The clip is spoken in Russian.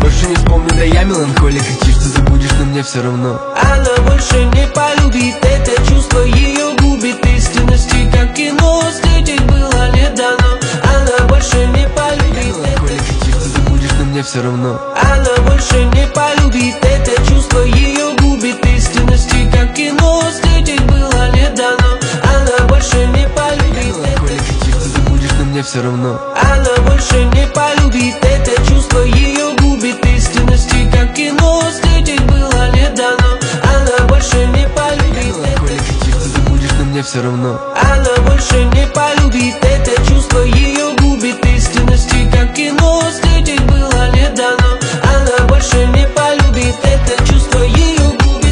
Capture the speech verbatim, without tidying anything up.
больше не вспомню, да я меланхолик. Кричишь, что забудешь, но мне все равно. Она больше не полюбит, это чувство ее губит. Истинности, как кино, встретить было не дано. Она больше не полюбит, меланхолик. Кричишь, что забудешь, но мне все равно. Она больше не полюбит, это чувство ее губит. Истинности, как кино, встретить было не дано. Она больше не полюбит, меланхолик. Кричишь, что забудешь, но мне все равно. Она больше не полюбит, это чувство ее губит. Истинности, как кино, встретить было не дано. Она больше не полюбит, меланхолик. Кричишь, что забудешь, но мне все равно. Она больше не полюбит, это чувство ее губит. Истинности, как кино, встретить было